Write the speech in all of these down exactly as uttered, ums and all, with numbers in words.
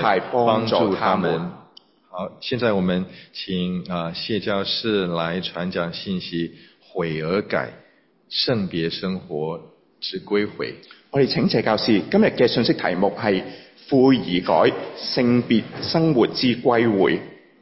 派帮助他们。 好，现在我们请啊、呃、谢教士来传讲信息，悔而改，聖別生活之歸回。 我哋請謝教士，今日嘅信息題目係悔而改，聖別生活之歸回。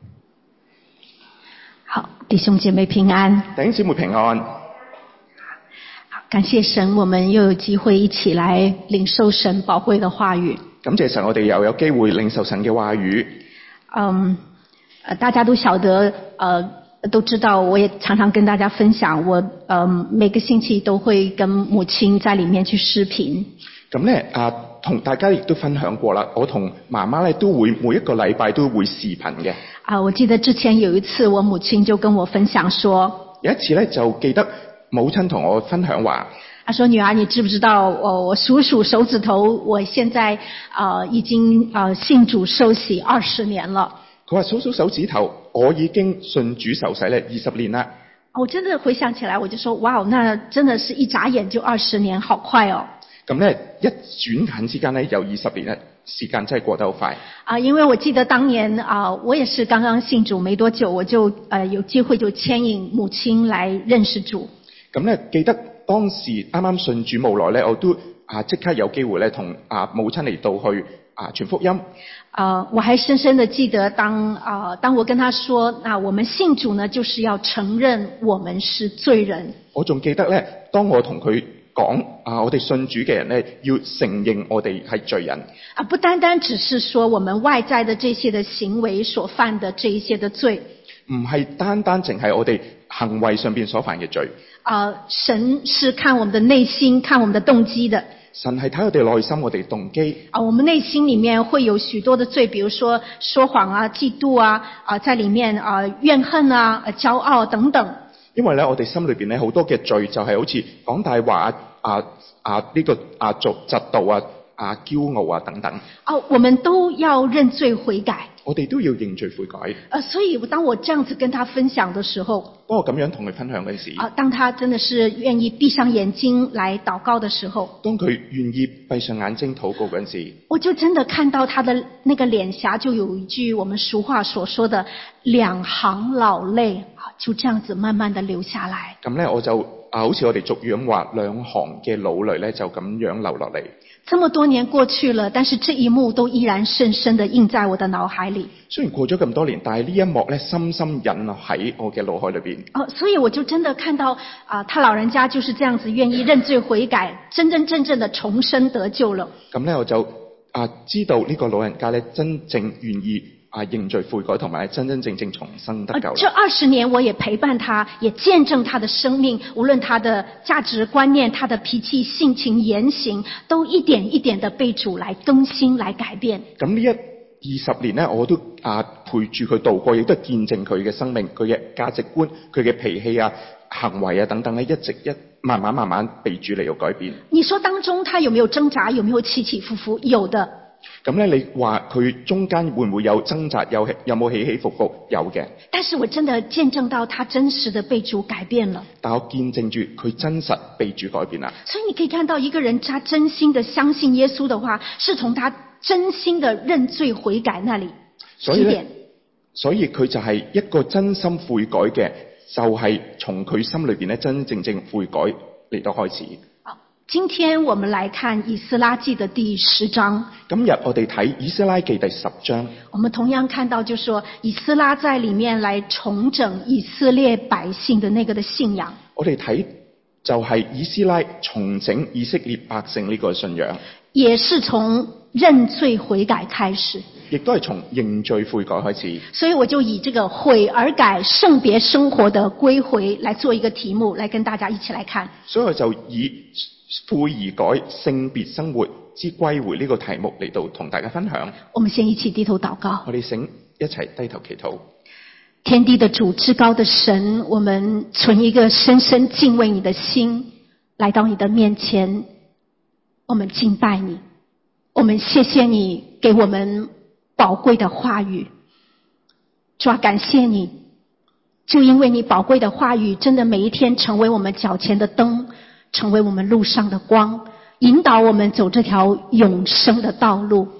好，弟兄姐妹平安。 弟兄姊妹平安。 好，感謝神，我們又有機會一起來領受神寶貴的話語。 感謝神，我哋又有機會領受神嘅話語。 嗯，呃，大家都曉得，呃，都知道，我也常常跟大家分享，我嗯每個星期都會跟母親在裡面去視頻。咁咧啊，同大家亦都分享過啦，我同媽媽咧都會每一個禮拜都會視頻嘅。 啊，我記得之前有一次，我母親就跟我分享說， 有一次咧就記得母親同我分享話， 她說：女兒，你知不知道我我數數手指頭，我現在呃已經呃信主受洗二十年了。 佢話數數手指頭，我已經信主受洗咧二十年啦。 我真的回想起來，我就說：哇，那真的是一眨眼就二十年，好快哦！ 咁咧一轉眼之間咧有二十年咧，時間真係過得好快。 啊，因為我記得當年啊，我也是剛剛信主沒多久，我就呃有機會就牽引母親來認識主。 咁咧記得當時啱啱信主冇耐咧，我都啊即刻有機會咧同啊母親嚟到去啊傳福音。 啊，我還深深的記得當啊當我跟他說，那我們信主呢，就是要承認我們是罪人。 我仲記得咧，當我同佢講啊，我哋信主嘅人咧，要承認我哋係罪人。 啊，不單單只是說我們外在的這些的行為所犯的這一些的罪， 唔係單單淨係我哋行為上邊所犯嘅罪。 啊，神是看我們的內心，看我們的動機的。 神係睇我哋內心，我哋動機。 啊，我們內心裡面會有許多的罪，比如說說謊啊、嫉妒啊，啊，在裡面啊怨恨啊、驕傲等等。 因為咧，我哋心裏邊咧好多嘅罪，就係好似講大話啊啊呢、這個啊做嫉妒啊啊驕傲啊等等。 啊，我們都要認罪悔改。 我哋都要認罪悔改。 啊，所以當我這樣子跟他分享的時候， 當我咁樣同佢分享嗰陣時， 啊，當他真的是願意閉上眼睛來禱告的時候， 當佢願意閉上眼睛禱告嗰陣時， 我就真的看到他的那個臉頰就有一句我們俗話所說的兩行老淚，就這樣子慢慢的流下來。 咁咧我就啊，好似我哋俗語咁話，兩行嘅老淚咧就咁樣流落嚟。 這麼多年過去了，但是這一幕都依然深深的印在我的腦海裡。 雖然過咗咁多年，但係呢一幕咧深深印喺我嘅腦海裏邊。 哦，所以我就真的看到啊、呃，他老人家就是這樣子願意認罪悔改，真真正正的重生得救了。 咁咧我就啊知道呢個老人家咧真正願意啊認罪悔改，同埋真真正正重生得救了。 這二十年我也陪伴他，也見證他的生命，無論他的價值觀念、他的脾氣、性情、言行，都一點一點的被主來更新、來改變。 咁呢一二十年咧，我都啊陪住佢度過，亦都見證佢嘅生命、佢嘅價值觀、佢嘅脾氣啊、行為啊等等咧，一直一慢慢慢慢被主嚟到改變。 你說當中他有沒有掙扎？有沒有起起伏伏？有的。 咁咧，你話佢中間會唔會有掙扎？有有冇起起伏伏？有嘅。 但是我真的見證到他真實的被主改變了。 但我見證住佢真實被主改變啦。 所以你可以看到一個人，他真心的相信耶穌的話，是從他真心的認罪悔改那裡起點。 所以佢就係一個真心悔改嘅，就係、是、從佢心裏邊咧真真正正悔改嚟到開始。 今天我們來看以斯拉記的第十章。 今日我哋睇以斯拉記第十章。 我們同樣看到，就是說以斯拉在裡面來重整以色列百姓的那個的信仰。 我哋睇就係以斯拉重整以色列百姓呢個信仰， 也是從認罪悔改開始， 亦都係從認罪悔改開始。 所以我就以這個悔而改聖別生活的歸回來做一個題目，來跟大家一起來看。 所以我就以悔而改聖別生活之歸回呢個題目嚟到同大家分享。 我們先一起低頭禱告。 我哋請一齊低頭祈禱。 天地的主，至高的神，我們存一個深深敬畏你的心，來到你的面前，我們敬拜你，我們謝謝你給我們寶貴的話語。主啊，感謝你，就因為你寶貴的話語，真的每一天成為我們腳前的燈，成為我們路上的光，引導我們走這條永生的道路。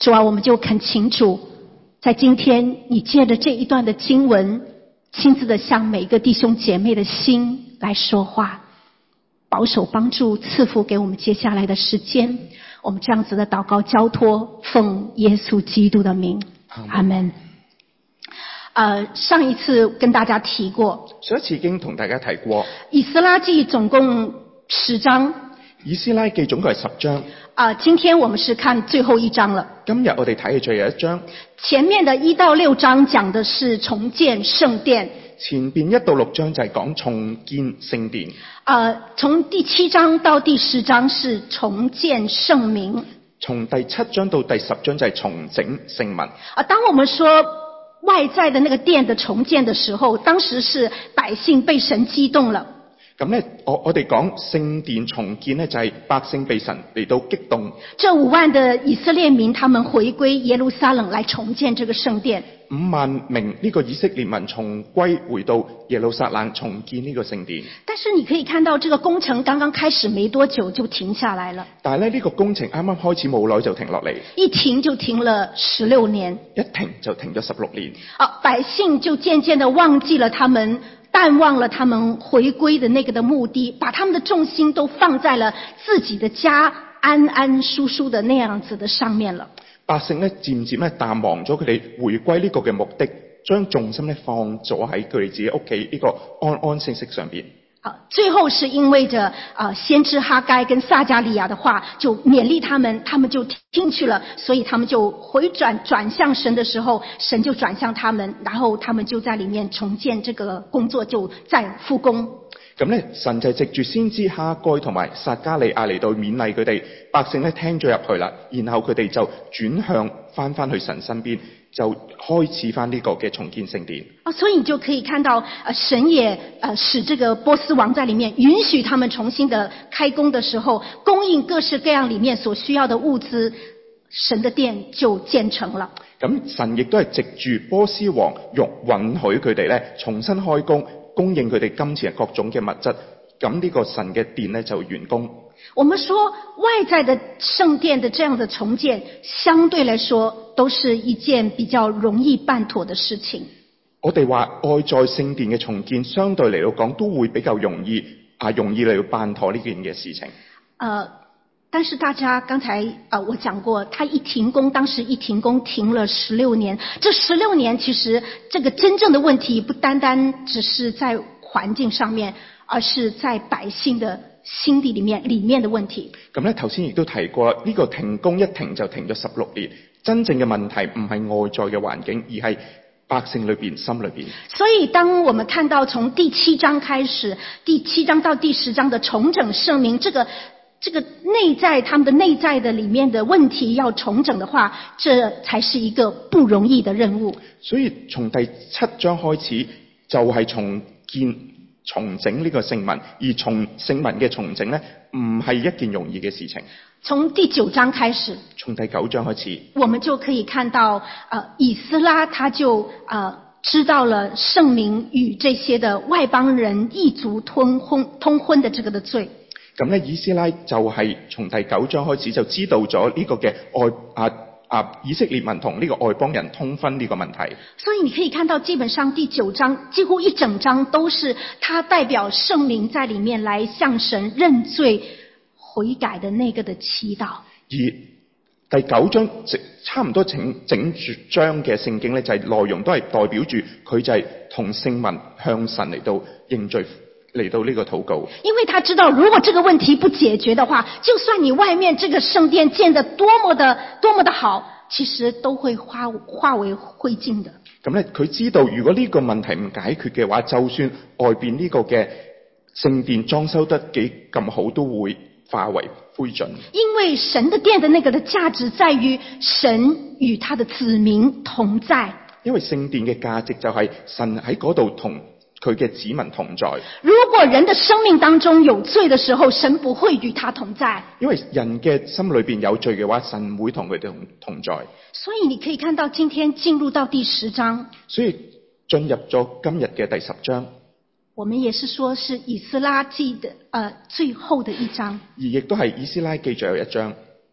主啊，我们就恳请主，在今天你借着这一段的经文，亲自的向每一个弟兄姐妹的心来说话，保守帮助赐福给我们接下来的时间。我们这样子的祷告交托，奉耶稣基督的名，阿们。呃，上一次跟大家提过， 上一次已經同大家提過， 以斯拉記總共十章， 以斯拉記總共係十章。 呃，今天我們是看最後一章了。 今日我哋睇嘅最後一章， 前面的一到六章講的是重建聖殿， 前邊一到六章就係講重建聖殿。 呃，從第七章到第十章是重建聖名。 從第七章到第十章就係重整聖民。 啊，當我們說外在的那個殿的重建的時候，當時是百姓被神激動了。 咁咧，我我哋講聖殿重建咧，就係百姓被神嚟到激動。 這五萬的以色列民，他們回歸耶路撒冷來重建這個聖殿。 五萬名呢個以色列民重歸回到耶路撒冷重建呢個聖殿。 但是你可以看到，這個工程剛剛開始沒多久就停下來了。 但係咧，呢個工程啱啱開始冇耐就停落嚟， 一停就停了十六年。 一停就停咗十六年。 啊，百姓就漸漸的忘記了他們。淡忘了他們回歸的那個的目的，把他們的重心都放在了自己的家安安舒舒的那樣子的上面了。 百姓咧漸漸咧淡忘咗佢哋回歸呢個嘅目的，將重心咧放咗喺佢哋自己屋企呢個安安息息上邊。 好，最後是因為着啊、呃、先知哈該跟撒迦利亞的話，就勉勵他們，他們就聽去了，所以他們就回轉轉向神的時候，神就轉向他們，然後他們就在裡面重建這個工作，就再復工。 咁咧，神就藉住先知哈該同埋撒迦利亞嚟到勉勵佢哋，百姓咧聽咗入去啦，然後佢哋就轉向翻翻去神身邊，就開始翻呢個嘅重建聖殿。 啊，所以你就可以看到，呃，神也呃使這個波斯王在裡面允許他們重新的開工的時候，供應各式各樣裡面所需要的物資，神的殿就建成了。 咁神亦都係藉住波斯王容允許佢哋咧重新開工，供應佢哋金錢各種嘅物質，咁呢個神嘅殿咧就完工。 我們說外在的聖殿的這樣的重建，相對來說都是一件比較容易辦妥的事情。 我哋話外在聖殿嘅重建，相對嚟到講都會比較容易啊，容易嚟到辦妥呢件嘅事情。 呃，但是大家剛才呃我講過，他一停工，當時一停工停了十六年。這十六年其實這個真正的問題，不單單只是在環境上面，而是在百姓的心底裡面裡面的問題。 咁咧頭先亦都提過，呢個停工一停就停咗十六年。真正嘅問題唔係外在嘅環境，而係百姓裏邊心裏邊。 所以當我們看到從第七章開始，第七章到第十章的重整聖名，這個這個內在他們的內在的裡面的問題要重整的話，這才是一個不容易的任務。 所以從第七章開始就係重建重整呢個聖民，而從聖民嘅重整呢，唔係一件容易嘅事情。 從第九章開始， 從第九章開始， 我們就可以看到，呃，以斯拉他就呃知道了聖民與這些的外邦人異族通婚通婚的這個的罪。 咁咧，以斯拉就係從第九章開始就知道咗呢個嘅外啊啊以色列民同呢個外邦人通婚呢個問題。 所以你可以看到，基本上第九章幾乎一整章都是他代表聖民在裡面來向神認罪悔改的那個的祈禱。 而第九章差唔多整整章嘅聖經咧，就係、是、內容都係代表住佢就係同聖民向神嚟到認罪。嚟到呢個禱告， 因為他知道，如果這個問題不解決的話，就算你外面這個聖殿建得多麼的多麼的好，其實都會化化為灰燼的。 咁咧，佢知道如果呢個問題唔解決嘅話，就算外邊呢個嘅聖殿裝修得幾咁好，都會化為灰燼。因為神的殿的那個的價值在於神與他的子民同在。 因為聖殿嘅價值就係神喺嗰度同佢嘅子民同在。 如果人的生命當中有罪的時候，神不會與他同在。 因為人嘅心裏邊有罪嘅話，神唔會同佢哋同同在。 所以你可以看到，今天進入到第十章。 所以進入咗今日嘅第十章。 我們也是說是以斯拉記的，呃，最後的一章。 而亦都係以斯拉記最後一章。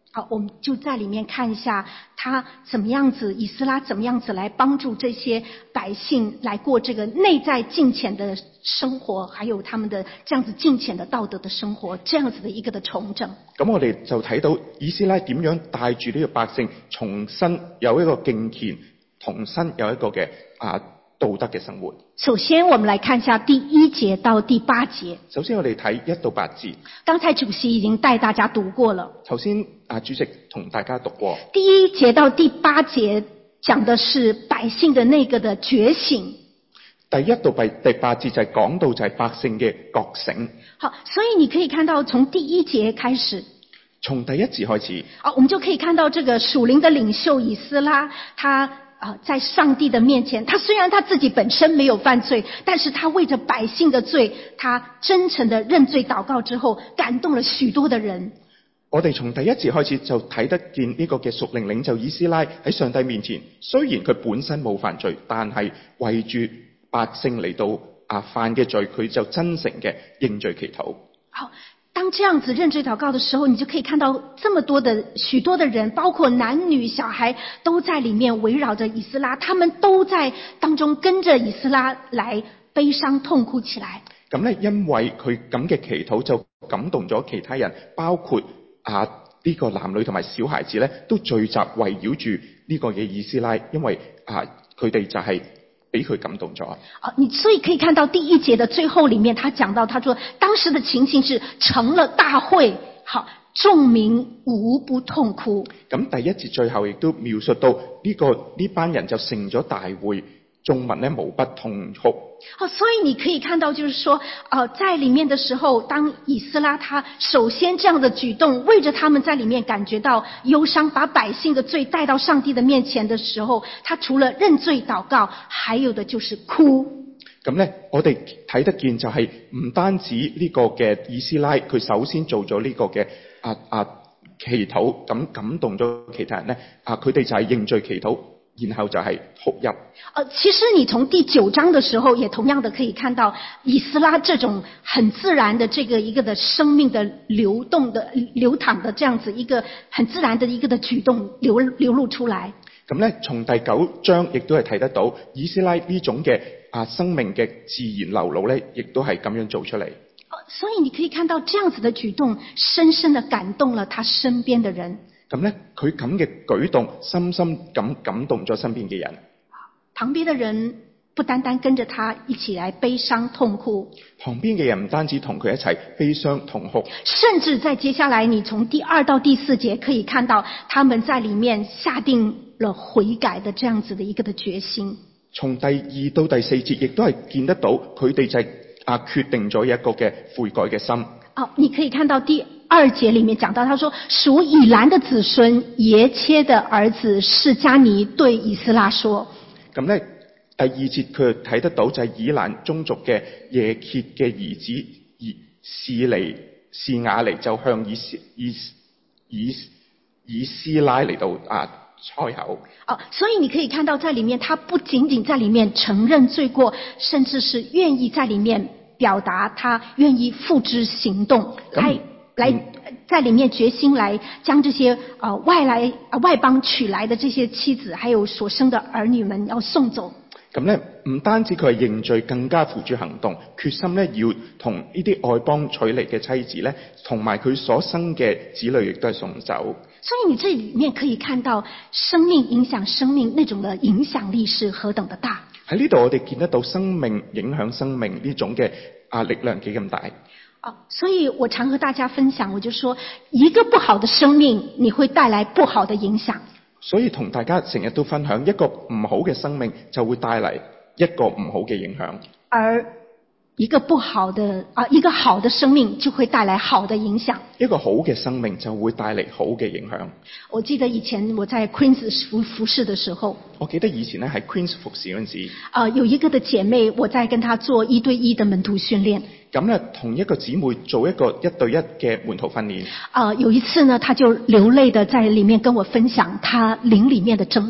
好，我们就在里面看一下他怎么样子，以斯拉怎么样子来幫助這些百姓來過這個內在敬虔的生活，還有他們的這樣子敬虔的道德的生活，這樣子的一個的重整。 咁我哋就睇到以斯拉點樣帶住呢個百姓重新有一個敬虔，重新有一個嘅啊道德嘅生活。 首先我們來看一下第一節到第八節。 首先我哋睇一到八節。 剛才主席已經帶大家讀過了。 頭先啊主席同大家讀過。 第一節到第八節講的是百姓的那個的覺醒。 第一到第八節就係講到就係百姓嘅覺醒。 好，所以你可以看到從第一節開始。 從第一節開始。 啊，我們就可以看到這個屬靈的領袖以斯拉，他啊，在上帝的面前，他雖然他自己本身沒有犯罪，但是他為着百姓的罪，他真誠的認罪禱告之後，感動了許多的人。 我哋從第一節開始就睇得見呢個嘅屬靈領袖以斯拉喺上帝面前，雖然佢本身冇犯罪，但係為住百姓嚟到啊犯嘅罪，佢就真誠嘅認罪祈禱。 好。當這樣子認罪禱告的時候，你就可以看到這麼多的許多的人，包括男女小孩，都在裡面圍繞着以斯拉，他們都在當中跟着以斯拉來悲傷痛哭起來。咁咧， 因為佢咁嘅祈禱就感動咗其他人，包括啊呢個男女同埋小孩子咧，都聚集圍繞住呢個嘅以斯拉，因為啊佢哋就係俾佢感動咗。 啊，你所以可以看到第一節的最後裡面，他講到，他說當時的情形是成了大會，好，眾民無不痛哭。 咁第一節最後亦都描述到呢、這個呢班人就成咗大會，眾民呢無不痛哭。 好，所以你可以看到，就是說，呃，在裡面的時候，當以斯拉他首先這樣的舉動，為着他們在裡面感覺到憂傷，把百姓的罪帶到上帝的面前的時候，他除了認罪禱告，還有的就是哭。 咁咧，我哋睇得見就係唔單止呢個嘅以斯拉，佢首先做咗呢個嘅啊啊祈禱，咁感動咗其他人咧，啊佢哋就係認罪祈禱。然後就係哭泣。 呃，其實你從第九章的時候，也同樣的可以看到以斯拉這種很自然的這個一個的生命的流動的流淌的這樣子一個很自然的一個的舉動流流露出來。 咁咧，從第九章亦都係睇得到以斯拉呢種嘅啊生命嘅自然流露咧，亦都係咁樣做出嚟。 所以你可以看到這樣子的舉動，深深的感動了他身邊的人。 咁咧，佢咁嘅舉動，深深咁感動咗身邊嘅人。 旁邊的人不單單跟着他一起來悲傷痛哭， 旁邊嘅人唔單止同佢一齊悲傷痛哭， 甚至在接下來，你從第二到第四節可以看到，他們在裡面下定了悔改的這樣子的一個的決心。 從第二到第四節，亦都係見得到佢哋就係啊決定咗一個嘅悔改嘅心。 哦，你可以看到第二節裡面講到，他說屬以蘭的子孫耶切的兒子示迦尼對以斯拉說。 咁咧，第二節佢睇得到就係以蘭宗族嘅耶歇嘅兒子以示尼示雅尼就向以斯以以以斯拉嚟到啊開口。 哦，所以你可以看到在裡面，他不僅僅在裡面承認罪過，甚至是願意在裡面表達他願意付之行動，來來在裡面決心來將這些呃外來呃外邦娶來的這些妻子，還有所生的兒女們要送走。 咁咧，唔單止佢係認罪，更加付諸行動，決心咧要同呢啲外邦娶嚟嘅妻子咧，同埋佢所生嘅子女亦都係送走。 所以你這裡面可以看到生命影響生命那種的影響力是何等的大。 喺呢度我哋見得到生命影響生命呢種嘅啊力量幾咁大。 哦，所以我常和大家分享，我就說一個不好的生命，你會帶來不好的影響。 所以同大家成日都分享，一個唔好嘅生命就會帶嚟一個唔好嘅影響。 而一個不好的啊，一個好的生命就會帶來好的影響。 一個好嘅生命就會帶嚟好嘅影響。 我記得以前我在 Queens 服服侍的時候， 我記得以前咧喺 Queens 服侍嗰陣時， 啊、呃，有一個的姐妹，我在跟她做一對一的門徒訓練。 咁咧，同一個姊妹做一個一對一嘅門徒訓練。 啊、呃，有一次呢，她就流淚的在裡面跟我分享她靈裡面的掙扎。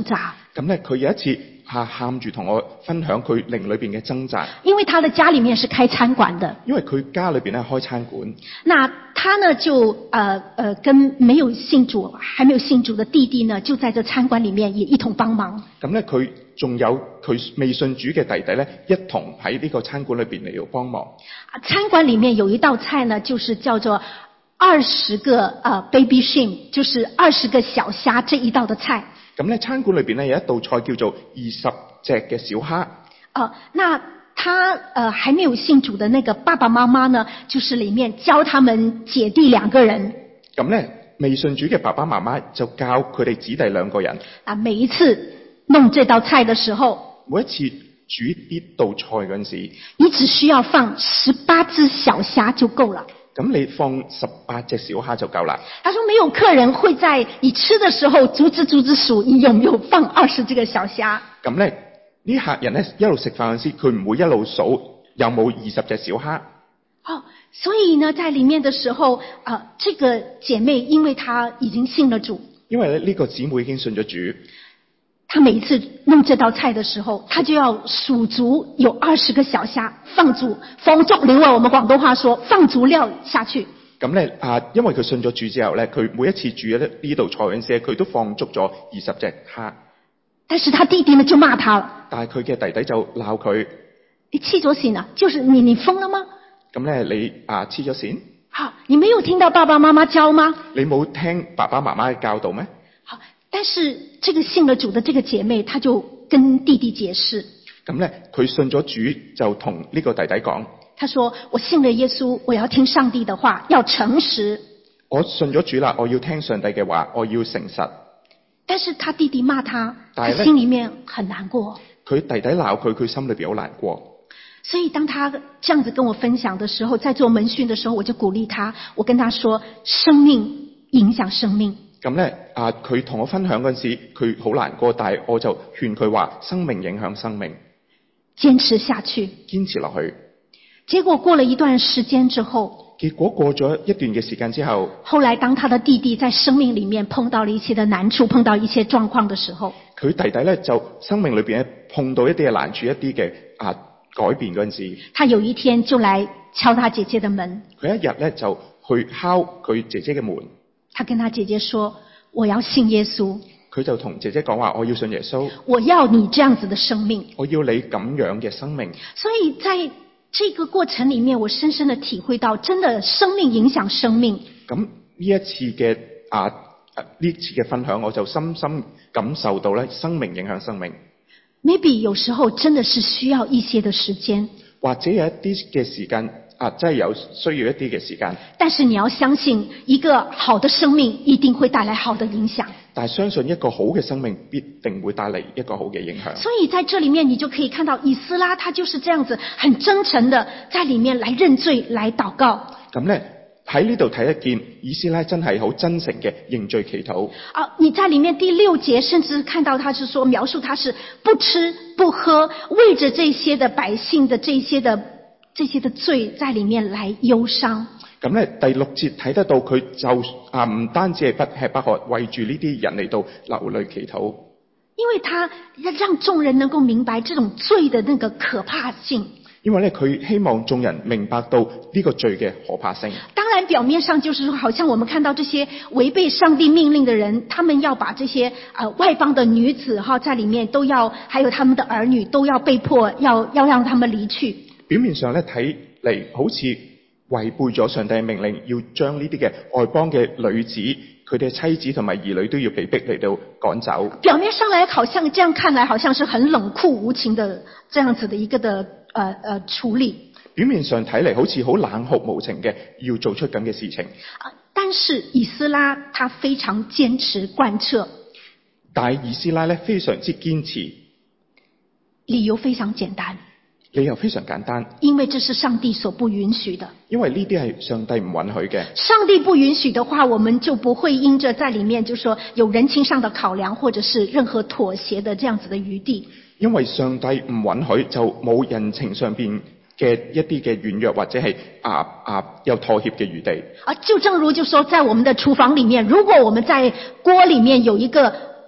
咁咧佢有一次啊喊住同我分享佢靈裏邊嘅掙扎， 因为他的家里面是开餐馆的， 因為佢家裏邊咧開餐館， 那他呢就呃呃跟没有信主还没有信主的弟弟呢，就在这餐馆里面也一同帮忙。 咁咧佢仲有佢未信主嘅弟弟咧，一同喺呢個餐館裏邊嚟到幫忙。 啊餐馆里面有一道菜呢，就是叫做二十个呃 baby shrimp， 就是二十个小虾这一道的菜。 咁咧餐館裏邊咧有一道菜叫做二十隻嘅小蝦。 呃，那他呃还没有信主的那个爸爸妈妈呢，就是里面教他们姐弟两个人。 咁咧未信主嘅爸爸媽媽就教佢哋子弟兩個人。 啊，每一次弄這道菜的時候， 每一次煮呢道菜嗰陣時， 你只需要放十八隻小蝦就夠了。 咁你放十八隻小蝦就夠啦。 他說沒有客人會在你吃的時候逐隻逐隻數你有沒有放二十這個小蝦。 咁咧呢客人咧一路食飯嗰陣時，佢唔會一路數有冇二十隻小蝦。 哦，所以呢，在裡面的時候，呃，這個姐妹因為她已經信了主， 因為咧呢個姊妹已經信咗主。 她每一次弄這道菜的時候，她就要數足有二十個小蝦，放足放足料啊！我們廣東話說放足料下去。 咁咧啊，因為佢信咗主之後咧，佢每一次煮呢道菜嗰陣時，佢都放足咗二十隻蝦。 但是他弟弟呢就罵他了。 但係佢嘅弟弟就鬧佢： 你黐咗線啊！就是你你瘋了嗎？ 咁咧你啊黐咗線？ 好，你沒有聽到爸爸媽媽教嗎？ 你冇聽爸爸媽媽嘅教導咩？ 好，但是這個信了主的這個姐妹，她就跟弟弟解釋。 咁咧，佢信咗主就同呢個弟弟講： 他說：我信了耶穌，我要聽上帝的話，要誠實。 我信咗主啦，我要聽上帝嘅話，我要誠實。 但是他弟弟罵他， 但他心裡面很難過。 佢弟弟鬧佢，佢心裏邊好難過。 所以當他這樣子跟我分享的時候，在做門訓的時候，我就鼓勵他，我跟他說：生命影響生命。 咁咧啊，佢同我分享嗰陣時，佢好難過，但係我就勸佢話：生命影響生命， 堅持下去， 堅持落去。 結果過了一段時間之後， 結果過咗一段嘅時間之後， 後來當他的弟弟在生命裡面碰到了一些的難處，碰到一些狀況的時候， 佢弟弟咧就生命裏邊咧碰到一啲嘅難處，一啲嘅啊改變嗰陣時， 他有一天就來敲他姐姐的門。 佢一日咧就去敲佢姐姐嘅門。 他跟他姐姐說：我要信耶穌。 佢就同姐姐講話：我要信耶穌， 我要你這樣子的生命， 我要你咁樣嘅生命。 所以在這個過程裡面，我深深的體會到，真的生命影響生命。 咁呢一次嘅啊呢次嘅分享，我就深深感受到咧，生命影響生命。 Maybe 有時候真的是需要一些的時間， 或者有一啲嘅時間啊，真係有需要一啲嘅時間。 但是你要相信，一個好的生命一定會帶來好的影響。 但係相信一個好嘅生命必定會帶嚟一個好嘅影響。 所以在這裡面你就可以看到以斯拉，他就是這樣子很真誠的在裡面來認罪、來禱告。 咁咧喺呢度睇得見以斯拉真係好真誠嘅認罪祈禱。 啊，你在裡面第六節甚至看到他是說描述他是不吃不喝，為着這些的百姓的這些的這些的罪在裡面來憂傷。 咁咧第六節睇得到佢就啊唔單止係不吃不喝，為住呢啲人嚟到流淚祈禱。 因為他要讓眾人能夠明白這種罪的那個可怕性。 因為咧佢希望眾人明白到呢個罪嘅可怕性。 當然表面上就是說，好像我們看到這些違背上帝命令的人，他們要把這些呃外邦的女子哈在裡面都要，還有他們的兒女都要被迫要要讓他們離去。 表面上咧睇嚟好似違背咗上帝嘅命令，要將呢啲嘅外邦嘅女子，佢哋嘅妻子同埋兒女都要被逼嚟到趕走。表面上來好像這樣看來好像是很冷酷無情的這樣子的一個的呃呃處理。表面上睇嚟好似好冷酷無情嘅，要做出咁嘅事情。啊，但是以斯拉他非常堅持貫徹。但係以斯拉咧非常之堅持，理由非常簡單。理由非常簡單，因為這是上帝所不允許的。因為呢啲係上帝唔允許嘅。上帝不允許的話，我們就不會因着在裡面就說有人情上的考量，或者是任何妥協的這樣子的餘地。因為上帝唔允許，就冇人情上邊嘅一啲嘅軟弱，或者係啊啊有妥協嘅餘地。啊，就正如就說在我們的廚房裡面，如果我們在鍋裡面有一個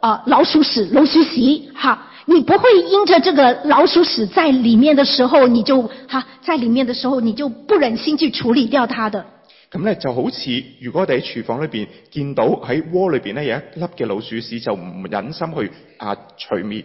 呃老鼠屎、老鼠屎，哈，你不會因着這個老鼠屎在裡面的時候，你就哈在裡面的時候，你就不忍心去處理掉它的。 咁咧就好似如果我哋喺廚房裏邊見到喺鍋裏邊咧有一粒嘅老鼠屎，就唔忍心去啊除滅。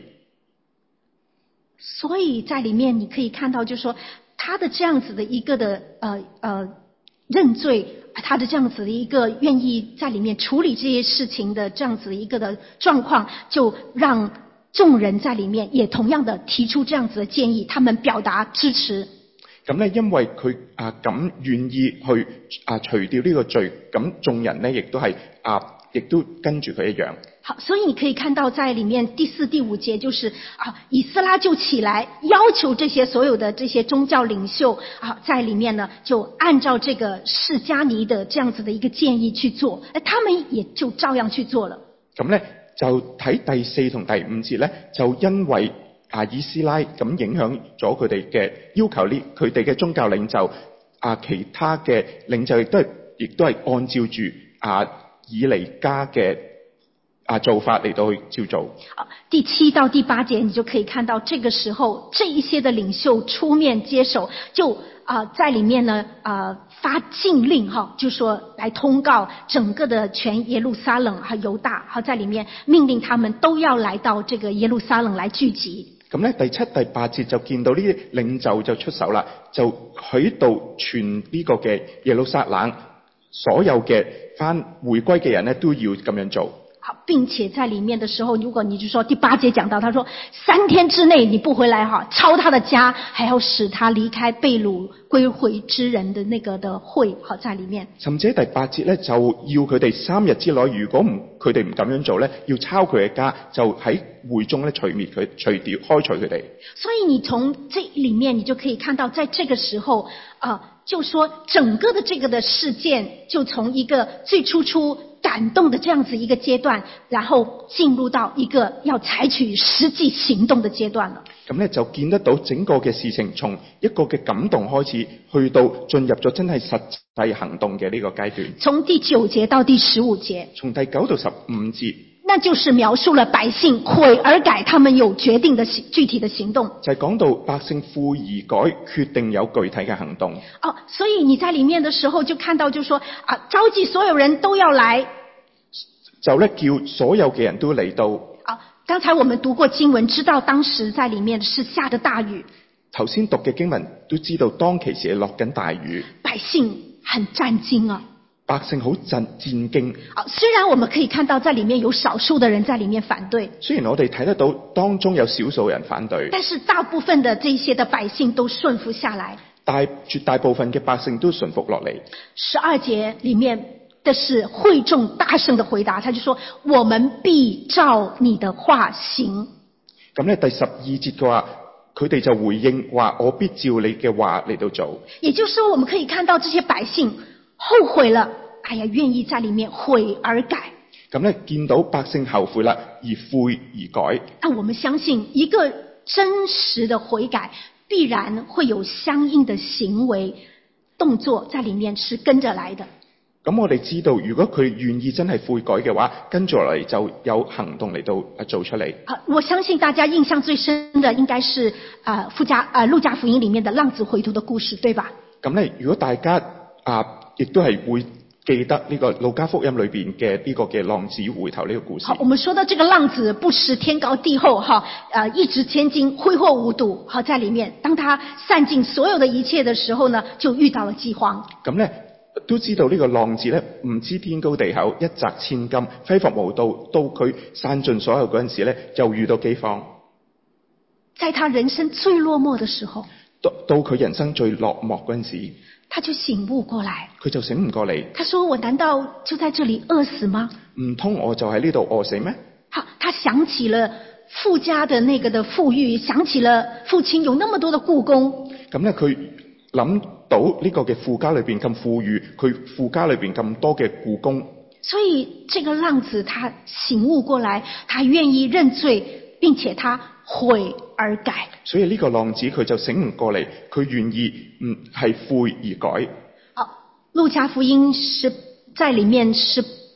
所以在裡面你可以看到，就是說他的這樣子的一個的呃呃認罪，他的這樣子的一個願意在裡面處理這些事情的這樣子的一個的狀況，就讓眾人在裡面也同樣的提出這樣子的建議，他們表達支持。 咁咧，因為佢啊咁願意去啊除掉呢個罪，咁眾人咧亦都係啊，亦都跟住佢一樣。 好，所以你可以看到在裡面第四、第五節，就是啊，以斯拉就起來要求這些所有的這些宗教領袖啊，在裡面呢就按照這個示迦尼的這樣子的一個建議去做，他們也就照樣去做了。 咁咧就睇第四同第五節咧，就因為啊以斯拉咁影響咗佢哋嘅要求，呢佢哋嘅宗教領袖啊，其他嘅領袖亦都係亦都係按照住啊以利家嘅啊做法嚟到去照做。 第七到第八節你就可以看到，這個時候這一些的領袖出面接手，就啊、呃、在裡面呢啊、呃、發禁令哈，就說來通告整個的全耶路撒冷和猶大，好在裡面命令他們都要來到這個耶路撒冷來聚集。 咁咧第七、第八節就見到呢啲領袖就出手啦，就喺度傳呢個嘅耶路撒冷所有嘅返回歸嘅人咧都要咁樣做。 好，並且在裡面的時候，如果你就說第八節講到，他說三天之內你不回來哈，抄他的家，還要使他離開被擄歸回之人的那個的會，好在裡面。 甚至第八節咧就要佢哋三日之內，如果唔佢哋唔咁樣做咧，要抄佢嘅家，就喺會中咧除滅佢，除掉開除佢哋。 所以你從這裡面你就可以看到，在這個時候啊、呃，就說整個的這個的事件，就從一個最初初感動的這樣子一個階段，然後進入到一個要採取實際行動的階段了。 咁咧就見得到整個嘅事情從一個嘅感動開始，去到進入咗真係實際行動嘅呢個階段。 從第九節到第十五節， 從第九到十五節， 那就是描述了百姓悔而改，他們有決定的具體的行動。 就係講到百姓悔而改，決定有具體嘅行動。 哦，所以你在裡面的時候就看到，就說啊，召集所有人都要來， 就咧叫所有嘅人都嚟到。 啊，剛才我們讀過經文，知道當時在裡面是下的大雨。 頭先讀嘅經文都知道，當其時係落緊大雨， 百姓很戰驚啊。 百姓好震戰驚。 啊，雖然我們可以看到在裡面有少數的人在裡面反對， 雖然我哋睇得到當中有少數人反對， 但是大部分的這些的百姓都順服下來。 大絕大部分嘅百姓都順服落嚟。 十二節裡面的是會眾大聲的回答，他就說：我們必照你的話行。 咁咧第十二節嘅話，佢哋就回應話：我必照你嘅話嚟到做。 也就是說，我們可以看到這些百姓後悔了，哎呀，願意在裡面悔而改。 咁咧見到百姓後悔啦，而悔而改。 那我們相信一個真實的悔改，必然會有相應的行為動作在裡面是跟着來的。 咁我哋知道，如果佢願意真係悔改嘅話，跟住落嚟就有行動嚟到做出嚟。 好，我相信大家印象最深的應該是啊，富家啊，路加福音裡面的浪子回頭的故事，對吧？ 咁咧，如果大家啊，亦都係會記得呢個路加福音裏邊嘅呢個嘅浪子回頭呢個故事。 好，我們說到這個浪子不識天高地厚，哈，啊，一擲千金，揮霍無度，好，在裡面，當他散盡所有的一切的時候呢，就遇到了饑荒。 咁咧都知道呢個浪子咧唔知天高地厚，一擲千金，揮霍無度，到佢散盡所有嗰陣時咧，就遇到饑荒。 在他人生最落寞的時候， 到到佢人生最落寞嗰陣時， 他就醒悟過來， 佢就醒唔過嚟。 他說：我難道就在這裡餓死嗎？ 唔通我就喺呢度餓死咩？ 好，他想起了父家的那個的富裕，想起了父親有那麼多的僱工。 咁咧佢諗到呢個嘅父家裏邊咁富裕，佢父家裏邊咁多嘅僱工。 所以這個浪子他醒悟過來，他願意認罪，並且他悔而改。 所以呢個浪子佢就醒唔過嚟，佢願意唔係悔而改。 好，路加福音是在裡面十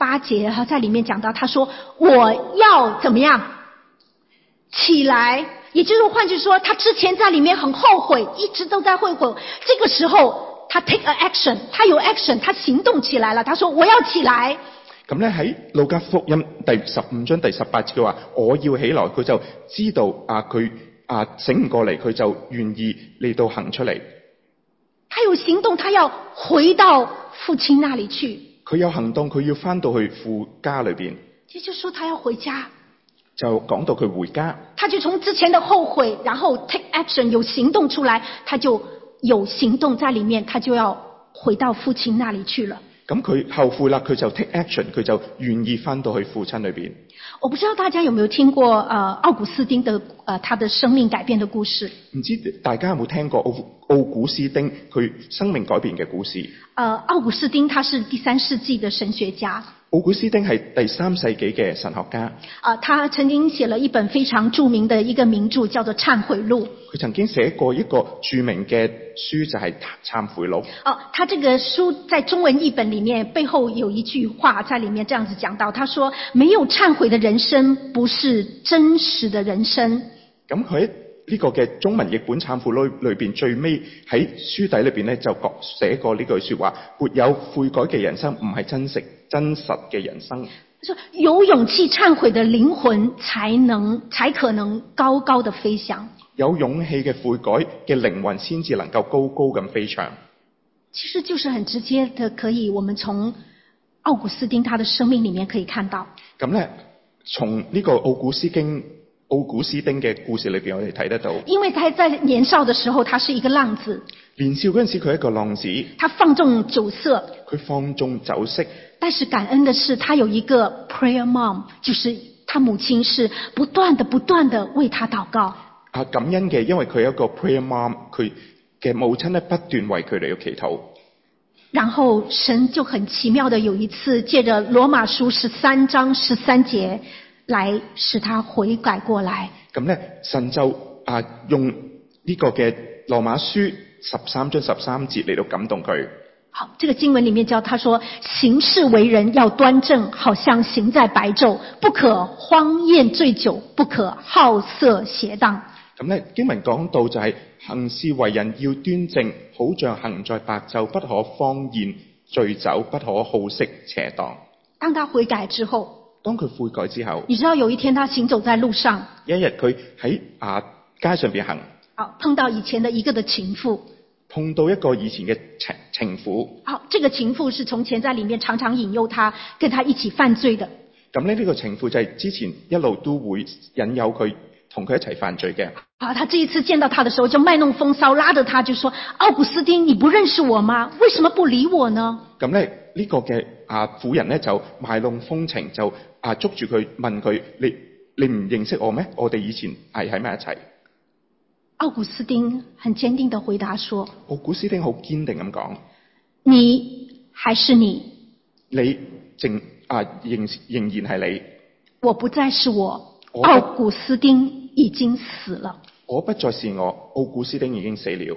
八节哈，在里面讲到，他说我要怎么样起来，也就是换句说，他之前在里面很后悔，一直都在后悔，这个时候他 take a action， 他有 action， 他行動起來了，他說我要起來。 咁咧喺路加福音第十五章第十八節嘅話，我要起來，佢就知道啊佢啊醒唔過嚟，佢就願意嚟到行出嚟。 他有行動，他要回到父親那裡去。 佢有行動，佢要返到去父家裏邊。 也就是說，他要回家。 就講到佢回家。 他就從之前的後悔，然後 take action 有行動出來，他就有行動在裡面，他就要回到父親那裡去了。 咁佢後悔啦，佢就 take action， 佢就願意返到去父親裏邊。 我不知道大家有沒有聽過呃奧古斯丁的呃他的生命改變的故事。 唔知大家有冇聽過奧奧古斯丁佢生命改變嘅故事？ 呃，奧古斯丁他是第三世紀的神學家。 奧古斯丁係第三世紀嘅神學家。 啊、呃，他曾經寫了一本非常著名的一個名著，叫做《懺悔錄》。 佢曾經寫過一個著名嘅書，就係《懺悔錄》。 哦，他這個書在中文譯本裡面背後有一句話在裡面這樣子講到，他說：沒有懺悔的人生不是真實的人生。 咁佢喺呢個嘅中文譯本《懺悔錄》裏邊最尾喺書底裏邊咧就講寫過呢句説話：沒有悔改嘅人生唔係真實真實嘅人生。 他說：有勇氣懺悔的靈魂才能才可能高高的飛翔。 有勇氣嘅悔改嘅靈魂先至能夠高高咁飛翔。 其實就是很直接的，可以我們從奧古斯丁他的生命裡面可以看到。 咁咧，從呢個奧古斯丁奧古斯丁嘅故事裏邊，我哋睇得到。因為他在年少的時候，他是一個浪子。 年少嗰陣時，佢係一個浪子。 他放縱酒色。 佢放縱酒色。 但是感恩的是，他有一個 prayer mom， 就是他母親是不斷的不斷的為他禱告。 啊，感恩嘅，因為佢有一個 prayer mom， 佢嘅母親咧不斷為佢哋嘅祈禱。 然後神就很奇妙的有一次借着羅馬書十三章十三節來使他悔改過來。咁咧，神就啊用呢個嘅羅馬書十三章十三節嚟到感動佢。 好，這個經文裡面叫他說：行事為人要端正，好像行在白晝，不可荒宴醉酒，不可好色邪蕩。 咁咧，經文講到就係行事為人要端正，好像行在白晝，不可荒宴醉酒，不可好色邪蕩。 當他悔改之後， 當佢悔改之後， 你知道有一天他行走在路上， 一日佢喺啊街上邊行， 好碰到以前的一個的情婦， 碰到一個以前嘅情情婦。 好，這個情婦是從前在裡面常常引誘他，跟他一起犯罪的。 咁咧，呢個情婦就係之前一路都會引誘佢同佢一齊犯罪嘅。 啊，他這一次見到他的時候就賣弄風騷，拉着他就說：奧古斯丁，你不認識我嗎？為什麼不理我呢？咁咧呢個嘅啊婦人咧就賣弄風情，就啊捉住佢問佢：你你唔認識我咩？我哋以前係喺埋一齊。 奧古斯丁很堅定地回答說： 奧古斯丁好堅定咁講： 你還是你， 你正啊仍仍然係你， 我不再是我，奧古斯丁已經死了。 我不再是我，奧古斯丁已經死了。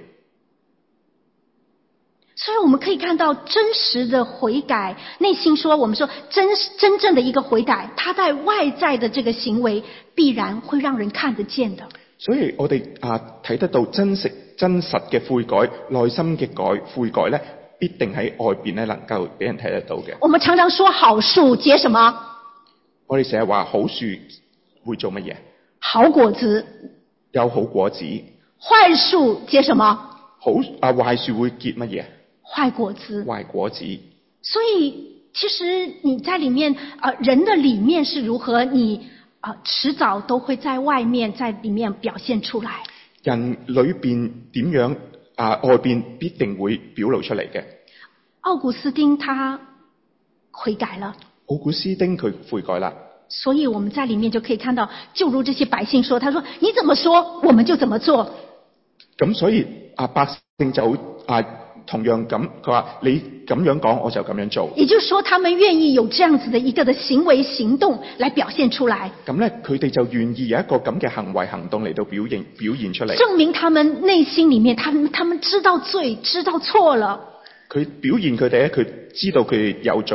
所以我們可以看到真實的悔改，內心說我們說真真正的一個悔改，它在外在的這個行為必然會讓人看得見的。 所以我哋啊睇得到真實真實嘅悔改，內心嘅改悔改咧，必定喺外邊咧能夠俾人睇得到嘅。 我們常常說好樹結什麼？ 我哋成日話好樹會做乜嘢？ 好果子。 有好果子。 壞樹結什麼？ 好啊，壞樹會結乜嘢？ 壞果子。 壞果子。 所以其實你在裡面啊、呃，人的裡面是如何，你啊、呃、遲早都會在外面在裡面表現出來。 人裏邊點樣啊、呃？外邊必定會表露出嚟嘅。 奧古斯丁他悔改了。 奧古斯丁佢悔改啦。 所以我們在裡面就可以看到，就如這些百姓說，他說你怎麼說我們就怎麼做。 咁所以啊百姓就啊同樣咁，佢話你咁樣講我就咁樣做。也就是說，他們願意有這樣子的一個的行為行動來表現出來。咁咧，佢哋就願意有一個咁嘅行為行動嚟到表現表現出嚟， 證明他們內心裡面，他們他們知道罪，知道錯了。 佢表現佢哋咧，佢知道佢哋有罪。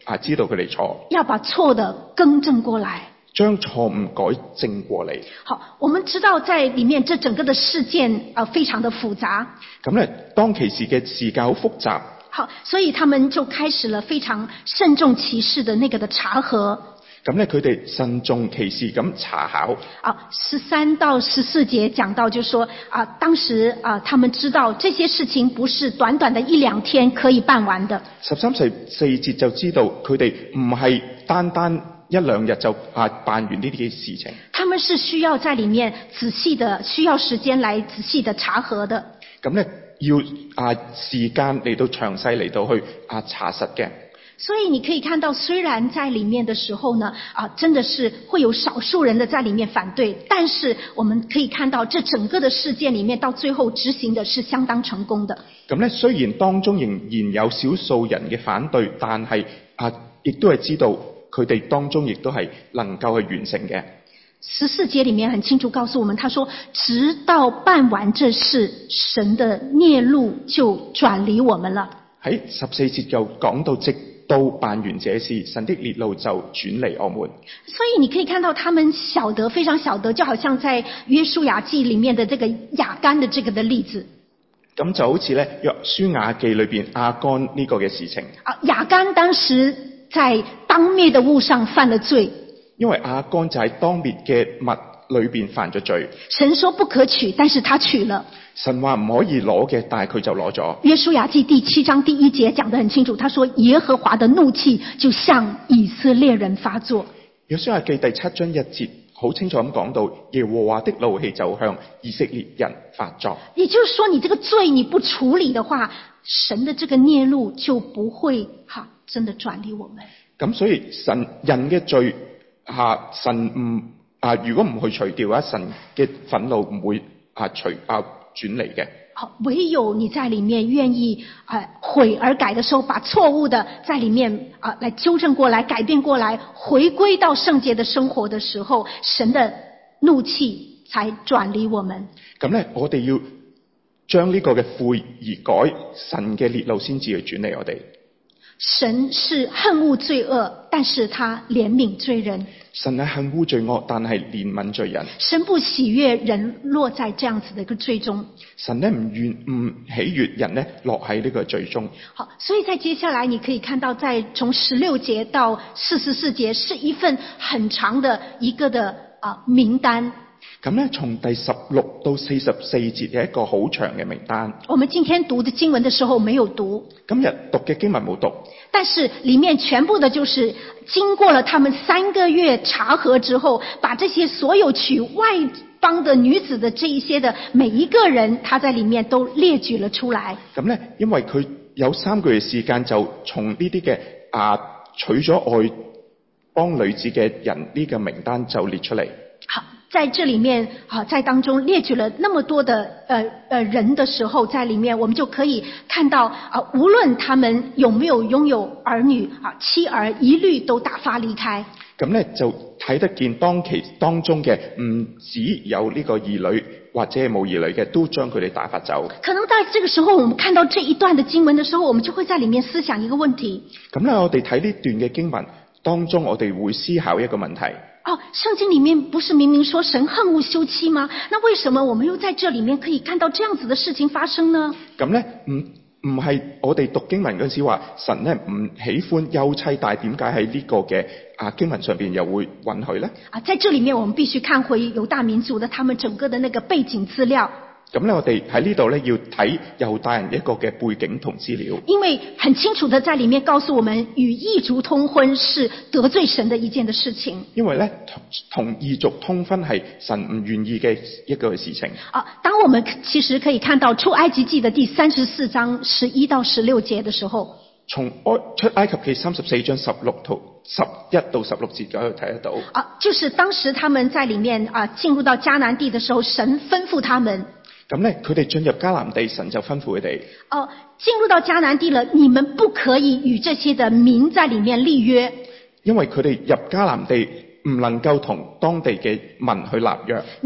啊知道佢哋錯， 要把錯的更正過來。 將錯誤改正過嚟。 好，我們知道在裡面這整個的事件啊、呃、非常的複雜。 咁咧，當其時嘅事件好複雜。 好，所以他們就開始了非常慎重其事的那個的查核。 咁咧，佢哋慎重其事咁查考。 啊，十三到十四節講到，就說啊，當時啊，他們知道這些事情不是短短的一兩天可以辦完的。 十三、十四節就知道佢哋唔係單單一兩日就啊辦完呢啲事情。 他們是需要在裡面仔細的，需要時間來仔細的查核的。 咁咧要啊時間嚟到詳細嚟到去啊查實嘅。 所以你可以看到，雖然在裡面的時候呢，啊，真的是會有少數人的在裡面反對，但是我們可以看到，這整個的事件裡面到最後執行的是相當成功的。 咁咧，雖然當中仍然有少數人嘅反對，但係啊，亦都係知道佢哋當中亦都係能夠去完成嘅。 十四節裡面很清楚告訴我們，他說，直到辦完這事，神的孽怒就轉離我們了。 喺十四節就講到直到辦完這事，神的烈怒就轉離我們。 所以你可以看到他們曉得，非常曉得，就好像在約書亞記裡面的這個亞干的這個的例子。 咁就好似咧約書亞記裏邊亞干呢個嘅事情。 啊，亞干當時在當滅的物上犯了罪。 因為亞干就喺當滅嘅物裏邊犯咗罪。 神說不可取，但是他取了。 神話唔可以攞嘅，但係佢就攞咗。 約書亞記第七章第一節講得很清楚，他說耶和華的怒氣就向以色列人發作。 約書亞記第七章一節好清楚咁講到，耶和華的怒氣就向以色列人發作。 也就是說，你這個罪你不處理的話，神的這個孽怒就不會哈真的轉離我們。 咁所以神人嘅罪吓神唔啊，如果唔去除掉嘅話，神嘅憤怒唔會啊除啊轉嚟嘅。 好，唯有你在裡面願意啊、呃、悔而改的時候，把錯誤的在裡面啊、呃、來糾正過來、改變過來，回歸到聖潔的生活的時候，神的怒氣才轉離我們。 咁咧，我哋要將呢個嘅悔而改，神嘅烈怒先至去轉嚟我哋。 神是恨惡罪惡，但是他憐憫罪人。 神係恨惡罪惡，但係憐憫罪人。 神不喜悅人落在這樣子的一個罪中。 神呢唔願唔喜悅人呢落喺呢個罪中。 好，所以在接下來你可以看到，在從十六節到四十四節是一份很長的一個的啊名單。 咁咧，從第十六到四十四節係一個好長嘅名單。 我們今天讀的經文的時候沒有讀。 今日讀嘅經文冇讀。 但是裡面全部的就是經過了他們三個月查核之後，把這些所有娶外邦的女子的這一些的每一個人，他在裡面都列舉了出來。 咁咧，因為佢有三個月時間，就從呢啲嘅啊娶咗外邦女子嘅人呢個名單就列出嚟。 好，在這裡面啊，在當中列舉了那麼多的呃呃人的時候，在裡面我們就可以看到啊，無論他們有沒有擁有兒女啊，妻兒一律都打發離開。 咁咧就睇得見當其當中嘅唔只有呢個兒女或者係冇兒女嘅，都將佢哋打發走。 可能在這個時候，我們看到這一段的經文的時候，我們就會在裡面思想一個問題。 咁咧，我哋睇呢段嘅經文當中，我哋會思考一個問題。 哦，聖經裡面不是明明說神恨惡休妻嗎？那為什麼我們又在這裡面可以看到這樣子的事情發生呢？ 咁咧，唔唔係我哋讀經文嗰陣時話神咧唔喜歡休妻，但係點解喺呢個嘅啊經文上邊又會允許咧？啊， 在這裡面我們必須看回猶大民族的他們整個的那個背景資料。 咁咧，我哋喺呢度咧要睇猶大人一個嘅背景同資料， 因為很清楚的在裡面告訴我們，與異族通婚是得罪神的一件的事情。 因為咧同同異族通婚係神唔願意嘅一個事情。 啊，當我們其實可以看到出埃及記的第三十四章十一到十六節的時候， 從出埃及記三十四章十六到十一到十六節嗰度睇得到。 啊，就是當時他們在裡面啊進入到迦南地的時候，神吩咐他們。 咁咧，佢哋進入迦南地，神就吩咐佢哋。 哦，進入到迦南地了，你們不可以與這些的民在裡面立約。因為佢哋入迦南地唔能夠同當地嘅民去立約。你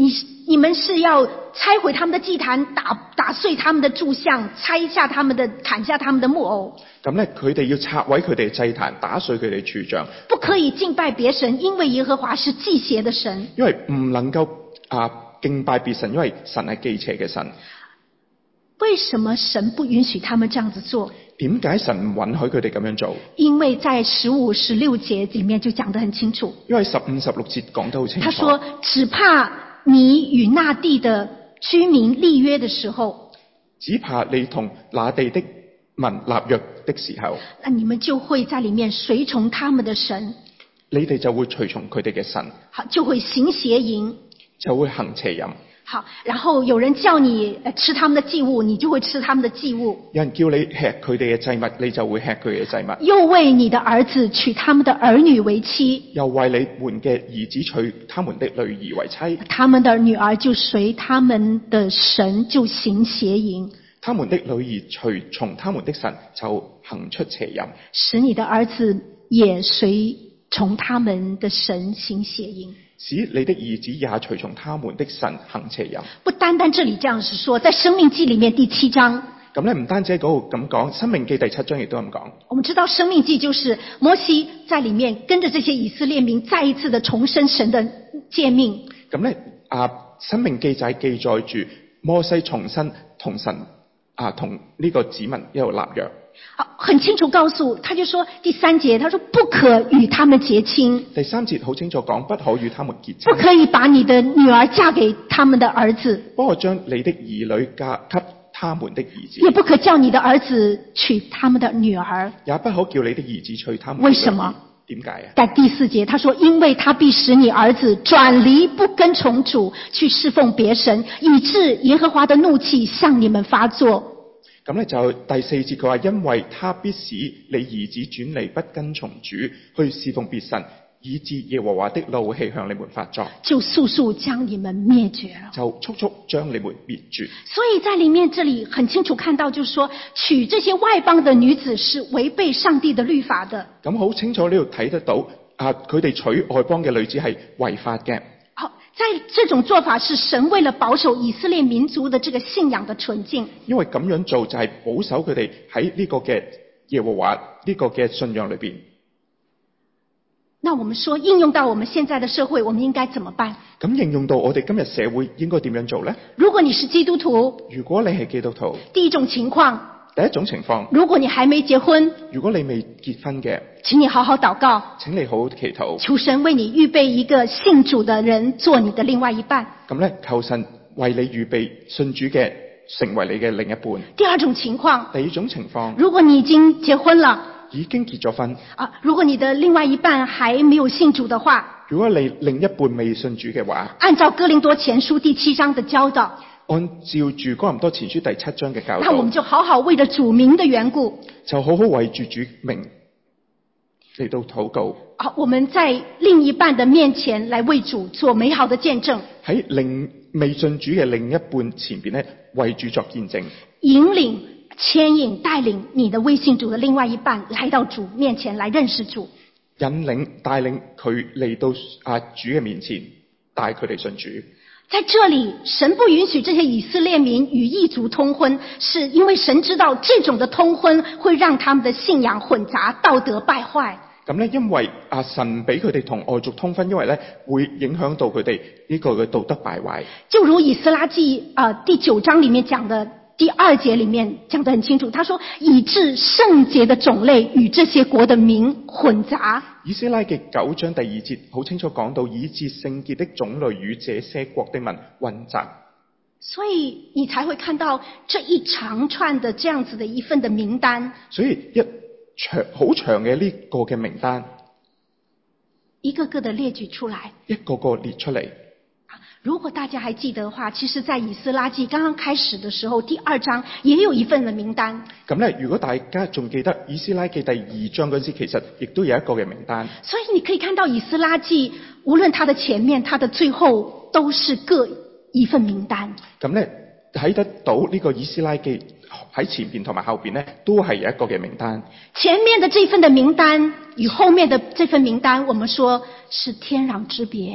你们是要拆毁他们的祭坛，打打碎他们的柱像，拆下他们的砍下他们的木偶。 咁咧，佢哋要拆毀佢哋嘅祭壇，打碎佢哋柱像， 不可以敬拜別神，因為耶和華是忌邪的神。 因為唔能夠啊敬拜別神，因為神係忌邪嘅神。 為什麼神不允許他們這樣子做？ 點解神唔允許佢哋咁樣做？ 因為在十五、十六節裡面就講得很清楚。 因為十五、十六節講得好清楚。 他說：只怕你與那地的居民立約的時候， 只怕你同那地的民立約的時候， 那你們就會在裡面隨從他們的神， 你哋就會隨從佢哋嘅神， 好，就會行邪淫， 就會行邪淫。 好，然後有人叫你吃他們的祭物，你就會吃他們的祭物。 有人叫你吃佢哋嘅祭物，你就會吃佢哋嘅祭物。 又為你的兒子娶他們的兒女為妻， 又為你們嘅兒子娶他們的女兒為妻， 他們的女兒就隨他們的神就行邪淫， 他們的女兒隨從他們的神就行出邪淫， 使你的兒子也隨從他們的神行邪淫， 使你的兒子也隨從他們的神行邪淫。 不單單這裡這樣是說，在申命記裡面第七章， 咁咧唔單止喺嗰度咁講，申命記第七章亦都咁講。 我們知道申命記就是摩西在裡面跟着這些以色列民再一次的重申神的誡命。 咁咧啊，申命記就係記載住摩西重新同神啊同呢個子民一路立約。 好，很清楚告訴，他就說第三節，他說不可與他們結親。 第三節好清楚講，不可與他們結親。 不可以把你的女兒嫁給他們的兒子。 幫我將你的兒女嫁給他們的兒子。 也不可叫你的兒子娶他們的女兒。 也不可叫你的兒子娶他們的女兒。 為什麼？ 點解啊？ 在第四節，他說：因為他必使你兒子轉離不跟從主，去侍奉別神，以致耶和華的怒氣向你們發作。 咁咧就第四節佢話，因為他必使你兒子轉離不跟從主，去侍奉別神，以致耶和華的怒氣向你們發作， 就速速將你們滅絕了。 就速速將你們滅絕。 所以在裡面這裡很清楚看到，就是說娶這些外邦的女子是違背上帝的律法的。 咁好清楚呢度睇得到，啊佢哋娶外邦嘅女子係違法嘅。 好，在這種做法是神為了保守以色列民族的這個信仰的純淨。 因為咁樣做就係保守佢哋喺呢個嘅耶和華呢個嘅信仰裏邊。 那我們說應用到我們現在的社會，我們應該怎麼辦？ 咁應用到我哋今日社會應該點樣做呢？ 如果你是基督徒， 如果你係基督徒， 第一種情況， 第一種情況， 如果你還沒結婚， 如果你未結婚嘅， 請你好好禱告， 請你好好祈禱， 求神為你預備一個信主的人做你的另外一半。 咁咧，求神為你預備信主嘅成為你嘅另一半。 第二種情況， 第二種情況， 如果你已經結婚了， 已經結咗婚啊，如果你的另外一半還沒有信主的話， 如果你另一半未信主嘅話， 按照哥林多前書第七章的教導， 按照住哥林多前書第七章嘅教導， 那我們就好好為了主名的緣故， 就好好為住主名嚟到禱告。 好，我們在另一半的面前來為主做美好的見證， 喺另未信主嘅另一半前邊咧，為主作見證， 引領、牽引、帶領你的未信主的另外一半來到主面前來認識主， 引領帶領佢嚟到啊主嘅面前，帶佢哋信主。 在這裡，神不允許這些以色列民與異族通婚，是因為神知道這種的通婚會讓他們的信仰混雜，道德敗壞。 咁咧，因為啊神俾佢哋同外族通婚，因為咧會影響到佢哋呢個嘅道德敗壞。就如以斯拉記啊、呃、第九章裡面講的第二節裡面講得很清楚，他說以致聖潔的種類與這些國的民混雜。以斯拉嘅九章第二節好清楚講到，以致聖潔的種類與這些國的民混雜。所以你才會看到這一長串的這樣子的一份的名單。所以一長好長嘅呢個嘅名單，一個個的列舉出來，一個個列出嚟。如果大家還記得的話，其實在以斯拉記剛剛開始的時候，第二章也有一份的名單。咁咧，如果大家仲記得以斯拉記第二章嗰時，其實亦都有一個嘅名單。所以你可以看到以斯拉記，無論它的前面、它的最後，都是各一份名單。咁咧，睇得到呢個以斯拉記喺前邊同埋後邊咧，都係有一個嘅名單。前面的這份的名單與後面的這份名單，我們說是天壤之別。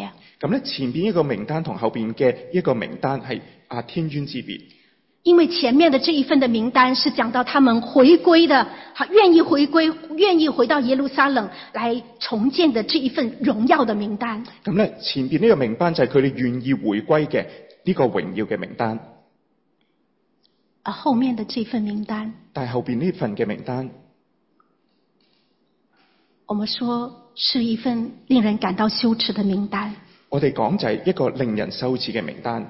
咁咧前邊一個名單同後邊嘅一個名單係啊天淵之別。 因为前面的这一份的名单是讲到他们回归的，好，愿意回归，愿意回到耶路撒冷来重建的这一份荣耀的名单。 咁咧前邊呢個名單就係佢哋願意回歸嘅呢個榮耀嘅名單。 而後面的這份名單， 但係後邊呢份嘅名單， 我們說是一份令人感到羞恥的名單。 我哋講就係一個令人羞恥嘅名單。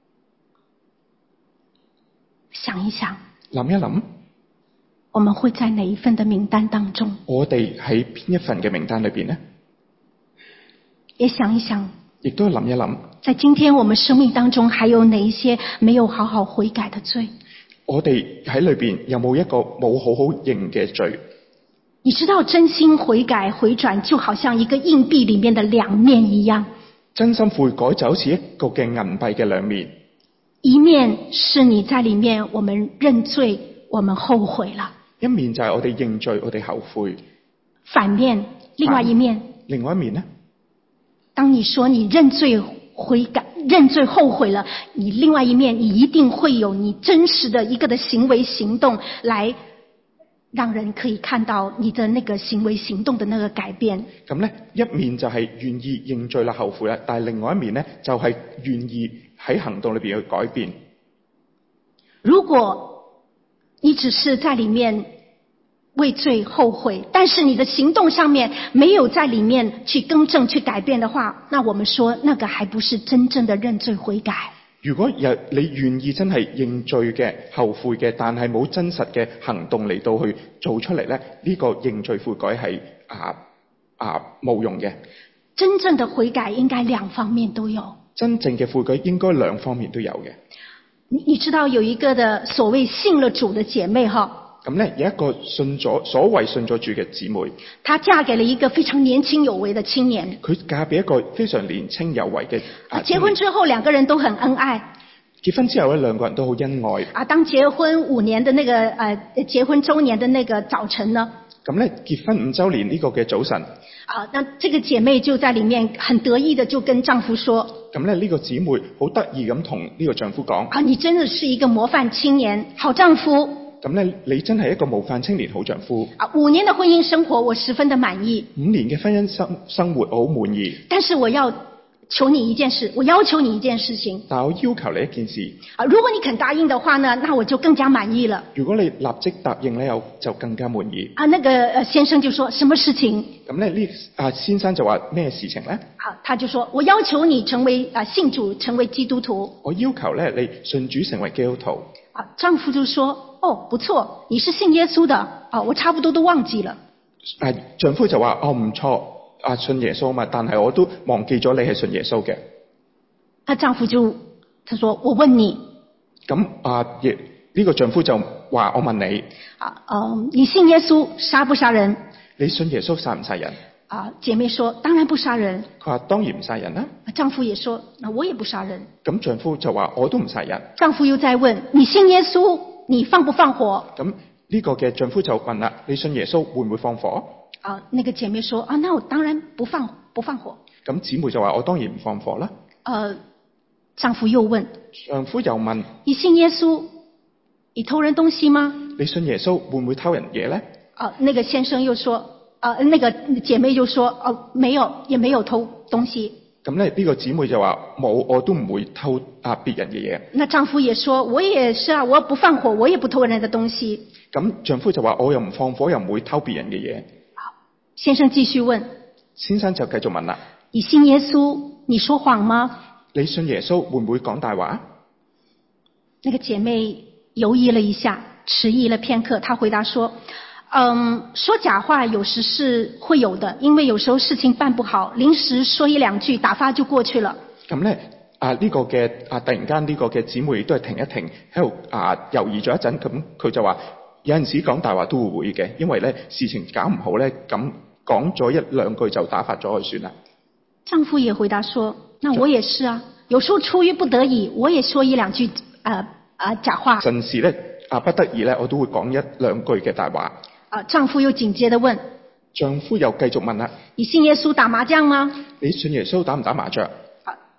想一想， 諗一諗， 我們會在哪一份的名單當中？ 我哋喺邊一份嘅名單裏邊呢？ 也想一想， 亦都諗一諗， 在今天我們生命當中還有哪一些沒有好好悔改的罪？ 我哋喺裏邊有冇一個冇好好認嘅罪？ 你知道真心悔改回轉就好像一個硬幣裡面的兩面一樣。 真心悔改就好似一個嘅銀幣嘅兩面， 一面是你在裡面我們認罪，我們後悔了， 一面就係我哋認罪，我哋後悔。 反面，另外一面， 另外一面呢？ 當你說你認罪悔改認罪後悔了，你另外一面你一定會有你真實的一個的行為行動來讓人可以看到你的那個行為行動的那個改變。 咁呢，一面就係願意認罪啦後悔啦，但係另外一面呢，就係願意喺行動裏邊去改變。 如果你只是在裡面為罪後悔，但是你的行動上面沒有在裡面去更正去改變的話，那我們說那個還不是真正的認罪悔改。 如果有你願意真係認罪嘅後悔嘅，但係冇真實嘅行動嚟到去做出嚟咧，呢、這個認罪悔改係啊啊冇用嘅。 真正的悔改應該兩方面都有。 真正嘅悔改應該兩方面都有嘅。 你你知道有一個的所謂信了主的姐妹哈？ 咁咧有一個信咗所謂信咗主嘅姊妹， 她嫁給了一個非常年輕有為的青年。 佢嫁俾一個非常年輕有為嘅啊。 結婚之後兩個人都很恩愛。 結婚之後咧兩個人都好恩愛。 啊，當結婚五年的那個呃結婚週年的那個早晨呢？咁咧結婚五週年呢個嘅早晨。 啊，那這個姐妹就在裡面很得意的就跟丈夫說。 咁咧呢個姊妹好得意咁同呢個丈夫講。 啊，你真的是一個模範青年，好丈夫。 咁咧，你真係一個模範青年好丈夫。 啊，五年的婚姻生活我十分的滿意。 五年嘅婚姻生生活我好滿意。 但是我要求你一件事，我要求你一件事情。 但我要求你一件事。 啊，如果你肯答應的話呢，那我就更加滿意了。 如果你立即答應咧，我就更加滿意。 啊，那個呃先生就說什麼事情？ 咁咧呢啊先生就話咩事情咧？ 啊，他就說我要求你成為啊信主，成為基督徒。 我要求咧你信主成為基督徒。 啊，丈夫就說。哦，不錯，你是信耶穌的。哦，我差不多都忘記了。 啊，丈夫就話：哦，唔錯，啊，信耶穌嘛，但係我都忘記咗你係信耶穌嘅。 啊，丈夫就，他說：我問你。 咁啊，亦呢、這個丈夫就話：我問你。 啊，嗯，你信耶穌殺不殺人？ 你信耶穌殺唔殺人？ 啊，姐妹說：當然不殺人。佢話：當然唔殺人啦。 丈夫也說：那我也不殺人。 咁丈夫就話：我都唔殺人。 丈夫又再問：你信耶穌？你放不放火？ 咁呢個嘅丈夫就問啦：你信耶穌會唔會放火？ 啊，那個姐妹說：啊，那我當然不放不放火。 咁姊妹就話：我當然唔放火啦。 呃，丈夫又問： 丈夫又問： 你信耶穌？你偷人東西嗎？ 你信耶穌會唔會偷人嘢咧？ 啊，那個先生又說：啊，那個姐妹就說：哦、啊，沒有，也沒有偷東西。 咁咧呢個姊妹就話冇，我都唔會偷啊別人嘅嘢。 那丈夫也說：我也是啊，我不放火，我也不偷人的東西。 咁丈夫就話：我又唔放火，又唔會偷別人嘅嘢。 好，先生繼續問。 先生就繼續問啦： 你信耶穌，你說謊嗎？ 你信耶穌會唔會講大話？ 那個姐妹猶豫了一下，遲疑了片刻，她回答說：嗯，說假話有時是會有的，因為有時候事情辦不好，臨時說一兩句，打發就過去了。咁咧啊呢、這個嘅啊突然間呢個嘅姊妹都係停一停喺度啊猶豫咗一陣，咁佢就話有陣時講大話都會嘅，因為咧事情搞唔好咧，咁講咗一兩句就打發咗就算啦。 丈夫也回答說：那我也是啊，有時候出於不得已，我也說一兩句啊啊假話。陣時咧啊不得已咧，我都會講一兩句嘅大話。啊，丈夫又緊接地問：丈夫又繼續問啦：你信耶穌打麻將嗎？你信耶穌打唔打麻將？啊，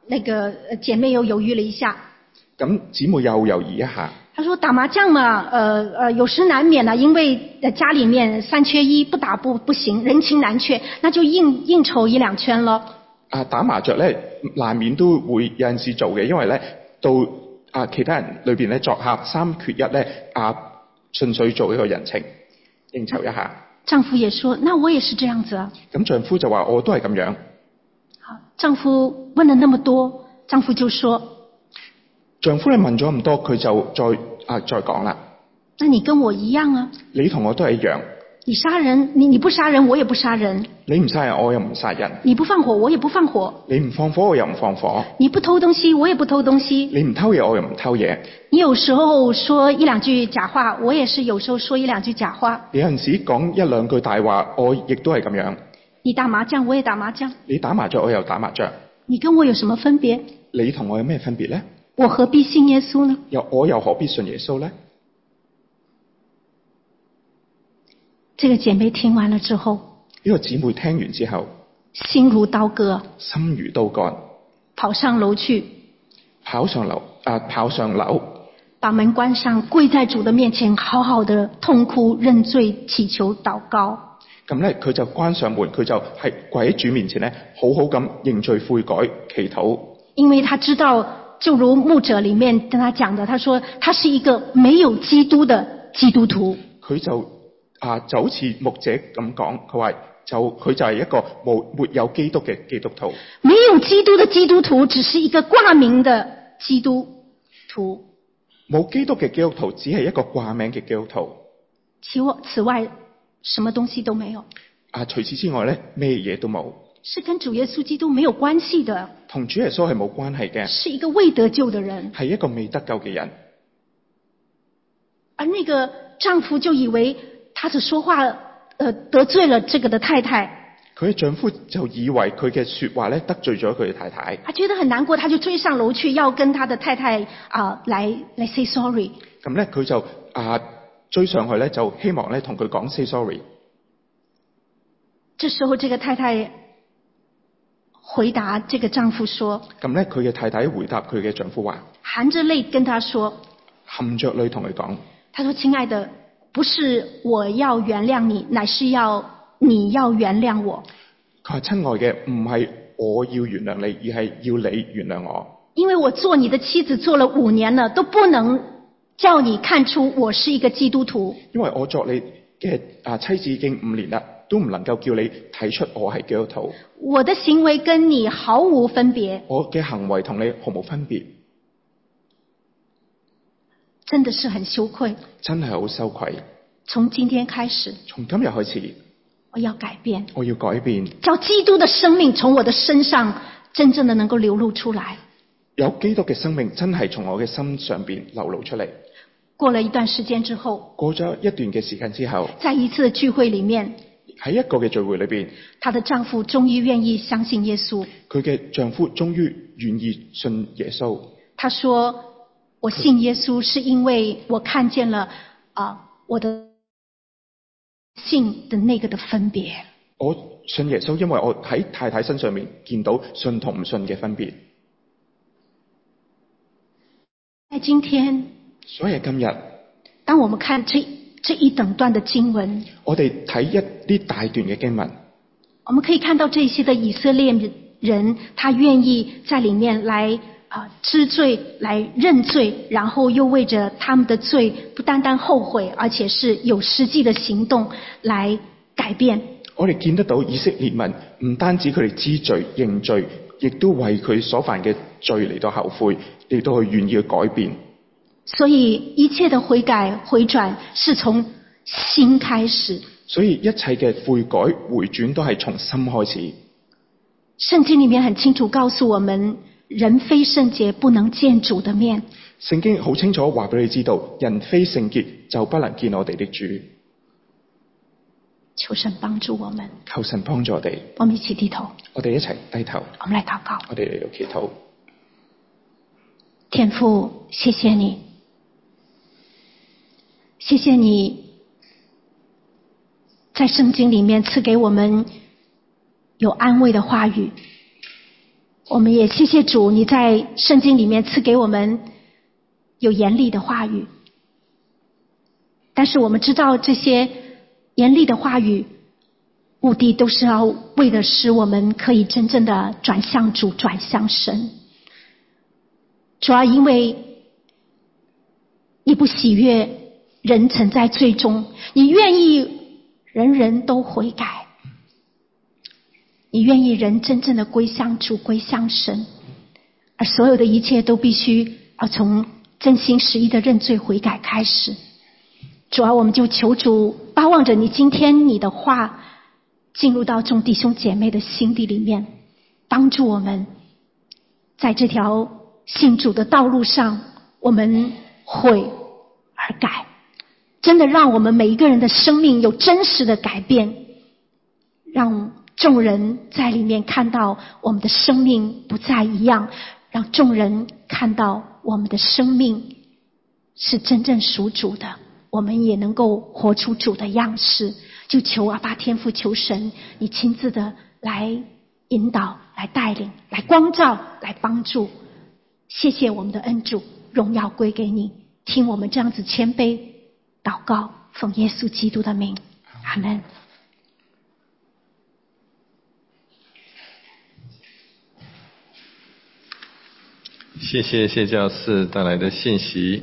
那个呃姐妹又犹豫了一下， 咁姊妹又猶豫一下， 她說打麻將嘛，呃呃有時難免啊，因為呃家裡面三缺一，不打不不行，人情難卻，那就應應酬一兩圈咯。 啊打麻雀咧難免都會有陣時做嘅，因為咧到啊其他人裏邊咧作客三缺一咧啊純粹做一個人情應酬一下。 丈夫也說，那我也是這樣子啊。 咁丈夫就話我都係咁樣。 好，丈夫問了那麼多，丈夫就說， 丈夫你問咗咁多，佢就再啊再講啦。 那你跟我一樣啊。 你同我都係一樣。 你殺人，你你不殺人，我也不殺人。 你唔殺人，我又唔殺人。 你不放火，我也不放火。 你唔放火，我又唔放火。 你不偷東西，我也不偷東西。 你唔偷嘢，我又唔偷嘢。 你有時候說一兩句假話，我也是有時候說一兩句假話。 你有陣時講一兩句大話，我亦都係咁樣。 你打麻將，我也打麻將。 你打麻雀，我又打麻雀。 你跟我有什麼分別？ 你同我有咩分別呢？ 我何必信耶穌呢？ 又我又何必信耶穌呢？ 這個姐妹聽完了之後， 呢個姊妹聽完之後， 心如刀割， 心如刀割， 跑上樓去， 跑上樓啊，跑上樓， 把門關上，跪在主的面前，好好的痛哭認罪，祈求禱告。 咁咧，佢就關上門，佢就係跪喺主面前咧，好好咁認罪悔改，祈禱。 因為他知道，就如牧者裡面跟他講的，他說他是一個沒有基督的基督徒。 佢就啊，就好似牧者咁講，佢話就佢就係一個冇沒有基督嘅基督徒。 沒有基督的基督徒，只是一個掛名的基督徒。 冇基督嘅基督徒，只係一個掛名嘅基督徒。 其外此外，什麼東西都沒有。 啊，除此之外咧，咩嘢都冇。 是跟主耶穌基督沒有關係的。 同主耶穌係冇關係嘅。 是一個未得救的人。 係一個未得救嘅人。 而那個丈夫就以為他的說話，呃，得罪了這個的太太。 佢嘅丈夫就以為佢嘅說話咧得罪咗佢嘅太太。 他覺得很難過，他就追上樓去，要跟他的太太啊、呃，來來 say sorry。 咁咧，佢就啊追上去咧，就希望咧同佢講 say sorry。 這時候，這個太太回答這個丈夫說： 咁咧，佢嘅太太回答佢嘅丈夫話， 含着淚跟他說， 含着淚同佢講， 他說：親愛的，不是我要原諒你，乃是要你要原諒我。 佢話：親愛嘅，唔係我要原諒你，而係要你原諒我。因為我做你的妻子做了五年了，都不能叫你看出我是一個基督徒。 因為我作你嘅啊妻子已經五年啦，都唔能夠叫你睇出我係基督徒。 我的行為跟你毫無分別。 我嘅行為同你毫無分別。 真的是很羞愧。 真係好羞愧。 從今天開始。 從今日開始。 我要改變。 我要改變。 叫基督的生命從我的身上真正的能夠流露出來。 有基督嘅生命真係從我嘅心上邊流露出嚟。 過了一段時間之後。 過咗一段嘅時間之後。 在一次的聚會裡面。 喺一個嘅聚會裏邊。 她的丈夫終於願意相信耶穌。 佢嘅丈夫終於願意信耶穌。 他說：我信耶穌是因為我看見了啊、呃，我的信的那個的分別。 我信耶穌，因為我喺太太身上面見到信同唔信嘅分別。 在今天， 所以今日， 當我們看這這一整段的經文， 我哋睇一啲大段嘅經文， 我們可以看到這些的以色列人，他願意在裡面來啊、呃、知罪，來認罪，然後又為着他們的罪，不單單後悔，而且是有實際的行動來改變。 我哋見得到以色列民唔單止佢哋知罪認罪，亦都為佢所犯嘅罪嚟到後悔，嚟到去願意去改變。 所以一切的悔改回轉是從心開始。 所以一切嘅悔改回轉都係從心開始。 聖經裡面很清楚告訴我們，人非聖潔不能見主的面。 聖經好清楚話俾你知道，人非聖潔就不能見我哋的主。 求神幫助我們。 求神幫助我哋。 我們一起低頭。 我哋一齊低頭。 我們來禱告。 我哋嚟到祈禱。 天父，謝謝你，謝謝你在聖經裡面賜給我們有安慰的話語， 我们也谢谢主，你在圣经里面赐给我们有严厉的话语，但是我们知道这些严厉的话语目的都是要为了使我们可以真正的转向主，转向神。主要因为你不喜悦人曾在罪中，你愿意人人都悔改，你愿意人真正的归向主，归向神，而所有的一切都必须要从真心实意的认罪悔改开始。主啊，我们就求主巴望着你今天你的话进入到众弟兄姐妹的心底里面，帮助我们在这条信主的道路上，我们悔而改，真的让我们每一个人的生命有真实的改变，让众人在里面看到我们的生命不再一样，让众人看到我们的生命是真正属主的，我们也能够活出主的样式。就求阿爸天父，求神你亲自的来引导，来带领，来光照，来帮助。谢谢我们的恩主，荣耀归给你，听我们这样子谦卑祷告，奉耶稣基督的名，阿们。 谢谢谢教士带来的信息。